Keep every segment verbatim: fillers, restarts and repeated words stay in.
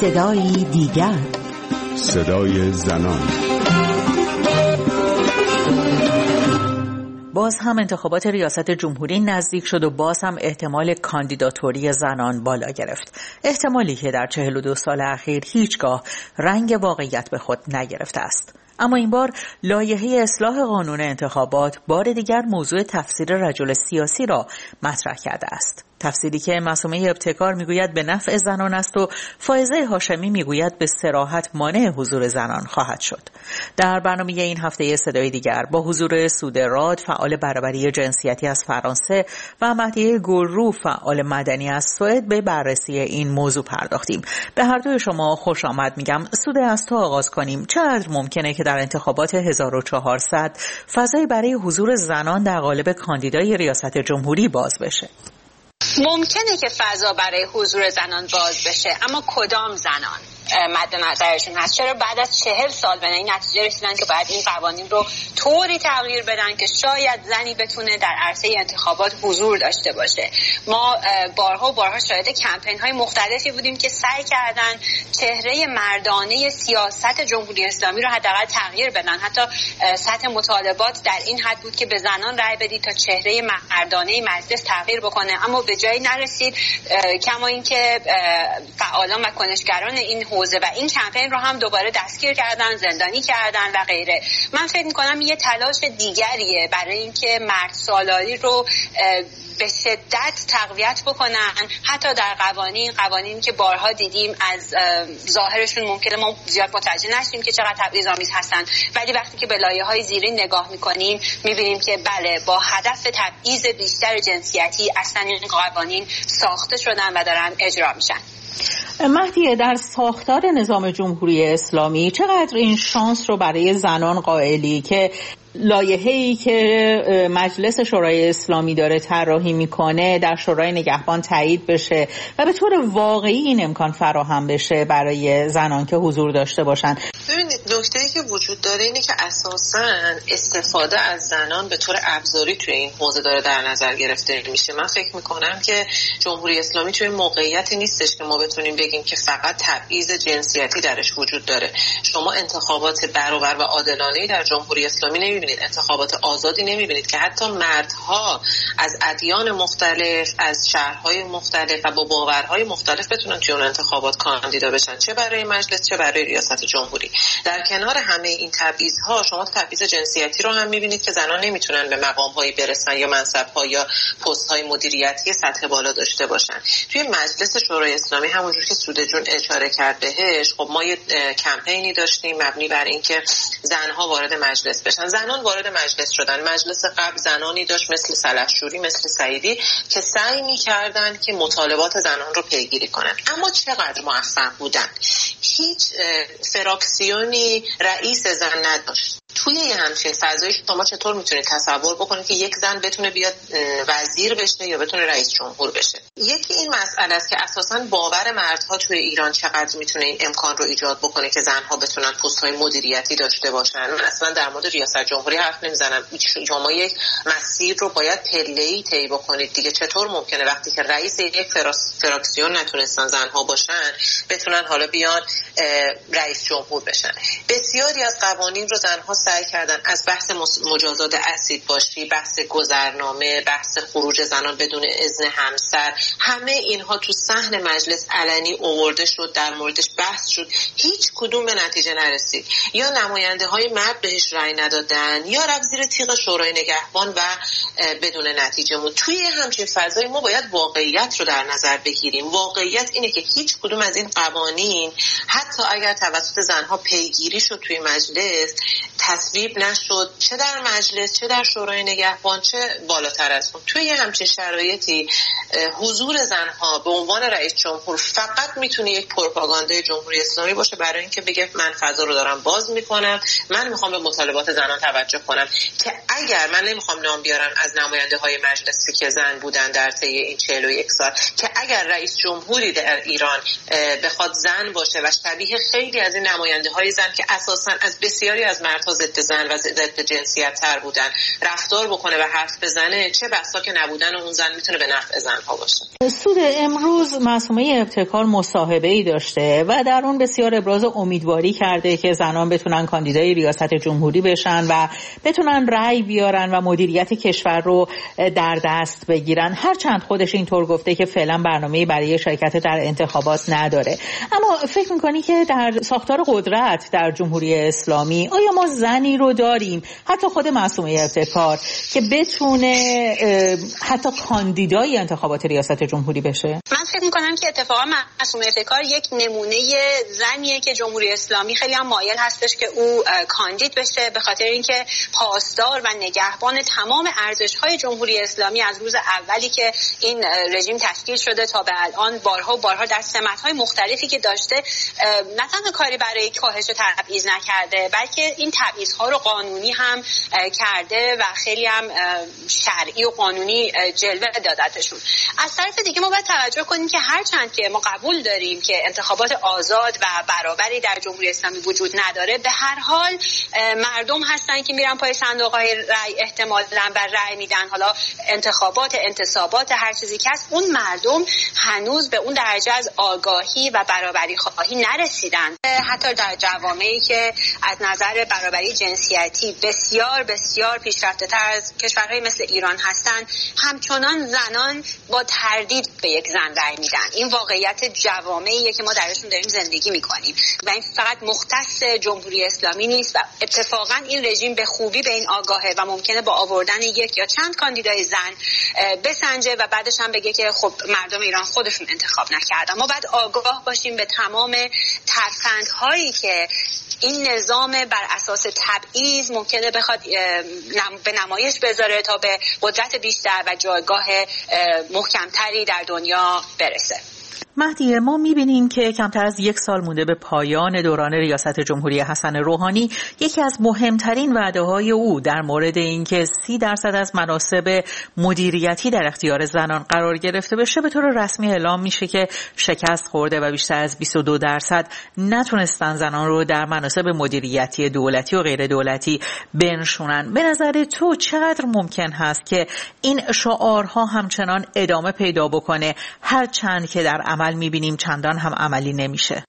صدایی دیگر، صدای زنان. باز هم انتخابات ریاست جمهوری نزدیک شد و باز هم احتمال کاندیداتوری زنان بالا گرفت. احتمالی که در چهل و دو سال اخیر هیچگاه رنگ واقعیت به خود نگرفته است. اما این بار لایحه اصلاح قانون انتخابات بار دیگر موضوع تفسیر رجل سیاسی را مطرح کرده است. تفسیری که معصومه ابتکار میگوید به نفع زنان است و فائزه هاشمی میگوید به صراحت مانع حضور زنان خواهد شد. در برنامه این هفته صدای دیگر با حضور سوده راد، فعال برابری جنسیتی از فرانسه و مهدیه گلرو، فعال مدنی از سوئد، به بررسی این موضوع پرداختیم. به هر دوی شما خوش آمد میگم. سوده، از تو آغاز کنیم. چقدر ممکنه که در انتخابات هزار و چهارصد فضایی برای حضور زنان در قالب کاندیدای ریاست جمهوری باز بشه؟ ممکنه که فضا برای حضور زنان باز بشه، اما کدام زنان مد نظرشون هست؟ چرا بعد از چهل سال به این نتیجه رسیدن که باید این قوانین رو طوری تغییر بدن که شاید زنی بتونه در عرصه انتخابات حضور داشته باشه؟ ما بارها و بارها شاهد کمپین های مختلفی بودیم که سعی کردن چهره مردانه سیاست جمهوری اسلامی رو حداقل تغییر بدن. حتی سطح مطالبات در این حد بود که به زنان رأی بدید تا چهره مردانه مجلس تغییر بکنه، اما به جایی نرسید. کما اینکه فعالان و کنشگران این حوزه و این کمپین رو هم دوباره دستگیر کردن، زندانی کردن و غیره. من فکر می‌کنم یه تلاش دیگریه برای اینکه مرد سالاری رو به شدت تقویت بکنن، حتی در قوانین قوانینی که بارها دیدیم از ظاهرشون ممکنه ما زیاد متوجه نشیم که چقدر تبعیض‌آمیز هستن، ولی وقتی که به لایه‌های زیرین نگاه می‌کنیم می‌بینیم که بله، با هدف تبعیض بیشتر جنسیتی اصلا این قوانین ساخته شدن و دارن اجرا میشن. مهدیه، در ساختار نظام جمهوری اسلامی چقدر این شانس رو برای زنان قائلی که لایحه‌ای که مجلس شورای اسلامی داره طراحی میکنه در شورای نگهبان تایید بشه و به طور واقعی این امکان فراهم بشه برای زنان که حضور داشته باشن؟ ببینید، نکته‌ای که وجود داره اینه که اساساً استفاده از زنان به طور ابزاری توی این حوزه داره در نظر گرفته میشه. من فکر میکنم که جمهوری اسلامی توی موقعیتی نیستش که ما بتونیم بگیم که فقط تبعیض جنسیتی درش وجود داره. شما انتخابات برابر و عادلانه‌ای در جمهوری اسلامی نمیبینید، انتخابات آزادی نمیبینید که حتی مردها از ادیان مختلف، از شهرهای مختلف و با باورهای مختلف بتونن توی اون انتخابات کاندیدا بشن، چه برای مجلس چه برای ریاست جمهوری. در کنار همه این تبعیض‌ها شما تبعیض جنسیتی رو هم می‌بینید که زنان نمیتونن به مقام‌هایی برسن یا منصب‌ها یا پست‌های مدیریتی سطح بالا داشته باشن. توی مجلس شورای اسلامی همونجور که سوده جون اشاره کرد بهش، خب ما یه کمپینی داشتیم مبنی بر اینکه زنها وارد مجلس بشن. زنان وارد مجلس شدن. مجلس قبل زنانی داشت مثل سلحشوری، مثل سعیدی که سعی می‌کردن که مطالبات زنان رو پیگیری کنن، اما چقدر موفق بودن؟ هیچ فراکسیونی رئیس زن نداشت. توی یه همچین فضایی شما چطور میتونید تصور بکنید که یک زن بتونه بیاد وزیر بشه یا بتونه رئیس جمهور بشه؟ یکی این مسئله است که اساساً باور مردها توی ایران چقدر میتونه این امکان رو ایجاد بکنه که زنها بتونن پست‌های مدیریتی داشته باشن. من اصلا در مورد ریاست جمهوری حرف نمیزنم. شما یک مسیر رو باید پله‌ای طی بکنید دیگه. چطور ممکنه وقتی که رئیس یک فراکسیون نتونستن زنها باشن بتونن حالا بیان رئیس جمهور بشن؟ بسیاری از قوانین رو زنها سعی کردن، از بحث مجازات اسید باشی، بحث گذرنامه، بحث خروج زنان بدون اذن همسر، همه اینها تو صحن مجلس علنی آورده شد، در موردش بحث شد، هیچ کدوم به نتیجه نرسید. یا نماینده های مرد بهش رأی ندادن یا رفت زیر تیغ شورای نگهبان و بدون نتیجه موند. توی همچین فضایی ما باید واقعیت رو در نظر بگیریم. واقعیت اینه که هیچ کدوم از این قوانین حتی اگر توسط زنها پیگیری شد توی مجلس تصویب نشد، چه در مجلس چه در شورای نگهبان چه بالاتر از اون. توی همچین شرایطی حضور زنها به عنوان رئیس جمهور فقط میتونه یک پروپاگاندای جمهوری اسلامی باشه برای اینکه بگه من فضا رو دارم باز میکنم، من میخوام به مطالبات زنان توجه کنم. که اگر من نمیخوام نام بیارم از نماینده های مجلسی که زن بودن در طی این چهل و یک سال، که اگر رئیس جمهوری در ایران بخواد زن باشه و شبیه خیلی از این نماینده های زن که اساسا از بسیاری از مردها ضد زن و ضد جنسیت تر بودن رفتار بکنه و حرف بزنه، چه بسا که نبودن اون زن میتونه به نفع زنها باشه. سود امروز معصومه ابتکار مصاحبه‌ای داشته و در اون بسیار ابراز امیدواری کرده که زنان بتونن کاندیدای ریاست جمهوری بشن و بتونن رأی بیارن و مدیریت کشور رو در دست بگیرن، هرچند خودش اینطور گفته که فعلا برنامه‌ای برای شرکت در انتخابات نداره. اما فکر می‌کنی که در ساختار قدرت در جمهوری اسلامی آیا ما زنی رو داریم، حتی خود معصومه ابتکار، که بتونه حتی کاندیدای انتخابات ریاست جمهوری بشه؟ من فکر می‌کنم که اتفاقا معصومه ابتکار یک نمونه زنیه که جمهوری اسلامی خیلی هم مایل هستش که او کاندید بشه، به خاطر اینکه پاسدار و نگهبان تمام ارزش‌های جمهوری اسلامی از روز اولی که این رژیم تشکیل شده تا به الان بارها و بارها در سمت‌های مختلفی که داشته نه تنها کاری برای کاهش تبعیض نکرده، بلکه این تبعیض‌ها رو قانونی هم کرده و خیلی هم شرعی و قانونی جلوه دادتشون. از طرف دیگه ما باید توجه کنیم که هرچند که ما قبول داریم که انتخابات آزاد و برابری در جمهوری اسلامی وجود نداره، به هر حال مردم هستن که میرن پای صندوق‌های رأی احتمالاً و رأی میدن. حالا انتخابات انتصابات هر چیزی که هست، اون مردم هنوز به اون درجه از آگاهی و برابری خواهی نرسیدن. حتی در جوامعی که از نظر برابری جنسیتی بسیار بسیار پیشرفته‌تر از کشورهای مثل ایران هستن، همچنان زنان با تردید به یک زن رأی میدن. این واقعیت جوامعیه که ما درشون داریم زندگی میکنیم و این فقط مختص جمهوری اسلامی نیست و اتفاقا این رژیم به خوبی به این آگاهه و ممکنه با آوردن یک یا چند کاندیدای زن بسنجه و بعدش هم بگه که خب مردم ایران خودشون انتخاب نکردن. ما باید آگاه باشیم به تمام ترفندهایی که این نظام بر اساس تبعیض ممکنه بخواد به نمایش بذاره تا به قدرت بیشتر و جایگاه محکمتری در دنیا برسه. مهدی، ما می‌بینیم که کمتر از یک سال مونده به پایان دوران ریاست جمهوری حسن روحانی. یکی از مهمترین وعده‌های او در مورد اینکه سی درصد از مناصب مدیریتی در اختیار زنان قرار گرفته بشه به طور رسمی اعلام میشه که شکست خورده و بیشتر از بیست و دو درصد نتونستن زنان رو در مناصب مدیریتی دولتی و غیر دولتی بنشونن. به نظر تو چقدر ممکن هست که این شعارها همچنان ادامه پیدا بکنه، هرچند که در عمل میبینیم چندان هم عملی نمیشه؟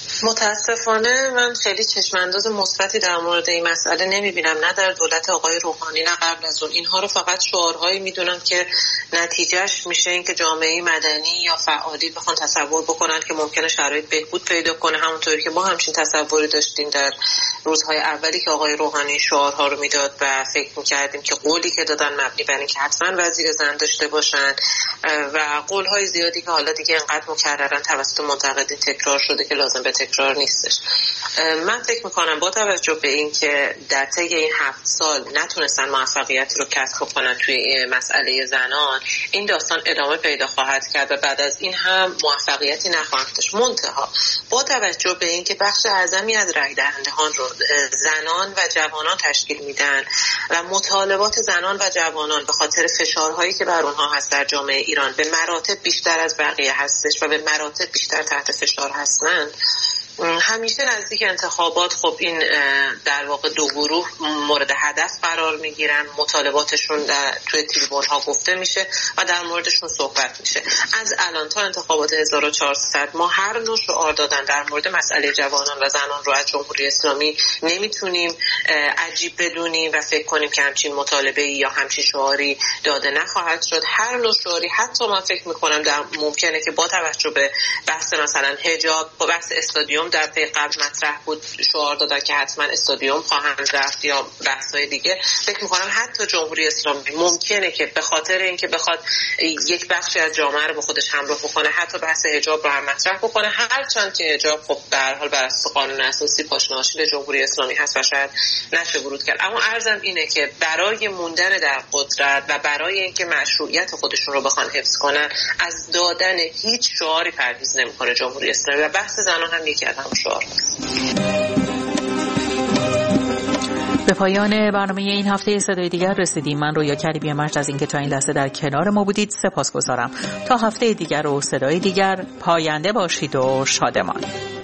متاسفانه من خیلی چشمانداز مثبتی در مورد این مسئله نمیبینم، نه در دولت آقای روحانی نه قبل از اون. اینها رو فقط شعارهایی میدونم که نتیجهش میشه این که جامعه مدنی یا فعالی بخوان تصور بکنن که ممکنه شرایط بهبود پیدا کنه، همونطوری که ما همچین تصوری داشتیم در روزهای اولی که آقای روحانی شعارها رو میداد و فکر میکردیم که قولی که دادن مبنی بر اینکه حتما وزیر زن داشته باشن و قولهای زیادی که حالا دیگه انقدر مکررن توسط منتقدین تکرار شده که لازم به تکرار نیستش. من فکر میکنم با توجه به این که در طی این هفت سال نتونستن موفقیتی رو کسب کنن توی مسئله زنان، این داستان ادامه پیدا خواهد کرد و بعد از این هم موفقیتی نخواهد داشت. منتها با توجه به این که بخش اعظمی از رای دهندگان رو زنان و جوانان تشکیل میدن و مطالبات زنان و جوانان به خاطر فشارهایی که بر اونها هست در جامعه ایران به مراتب بیشتر از بقیه هستش و به مراتب بیشتر تحت فشار هستند، همیشه نزدیک انتخابات خب این در واقع دو گروه مورد هدف قرار میگیرن، مطالباتشون توی تریبون ها گفته میشه و در موردشون صحبت میشه. از الان تا انتخابات هزار و چهارصد ما هر نوع شعار دادن در مورد مسئله جوانان و زنان رو از جمهوری اسلامی نمیتونیم عجیب بدونیم و فکر کنیم که همچین مطالبه یا همچین شعاری داده نخواهد شد. هر نوع شعاری، حتی من فکر میکنم در ممکنه که با توجه به بحث مثلا حجاب، با بحث استادیوم در پی قبل مطرح بود شعار دادن که حتما استادیوم خواهند رفت یا بحث‌های دیگه، فکر می‌کنم حتی جمهوری اسلامی ممکنه که به خاطر اینکه بخواد یک بخشی از جامعه رو به خودش همراه بکنه حتی بحث حجاب رو هم مطرح بکنه، هرچند که حجاب خب به هر حال بر اساس قانون اساسی پاشناشیل جمهوری اسلامی هست و شاید نشه ورود کرد. اما عرضم اینه که برای موندن در قدرت و برای اینکه مشروعیت خودشون رو بخوان حفظ کنن از دادن هیچ شعاری پرهیز نمی‌کنه جمهوری اسلامی و بحث زنان هم یکی از هم شعار است. به پایان برنامه این هفته صدای دیگر رسیدیم. من رویا کریمی مجد از اینکه تا این لحظه در کنار ما بودید سپاسگزارم. تا هفته دیگر و صدای دیگر، پاینده باشید و شادمان.